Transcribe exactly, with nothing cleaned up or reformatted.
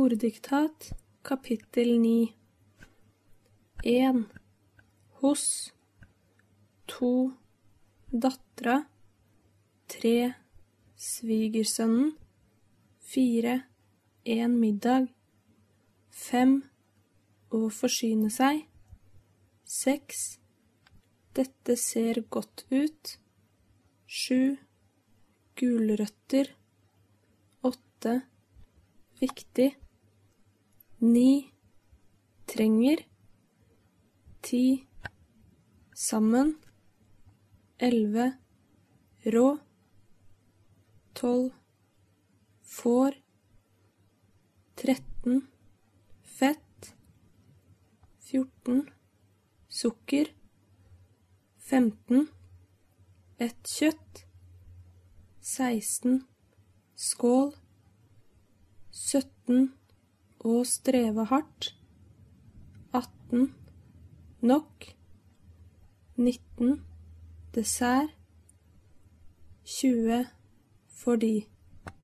Orddiktat, kapittel ni. en. Hos. to. Dattera. tre. Svigersønnen. fire. En middag. fem. Å forsyne seg. seks. Dette ser godt ut. sju. Gulrøtter. åtte. Viktig. ni. Trenger. ti. Sammen. elleve. Rå. tolv. Får. tretten. Fett. fjorten. Sukker. femten. Et kjøtt. seksten. Skål. sytten. Å streve hardt. atten. Nok. nitten. Dessert. tjue. Fordi.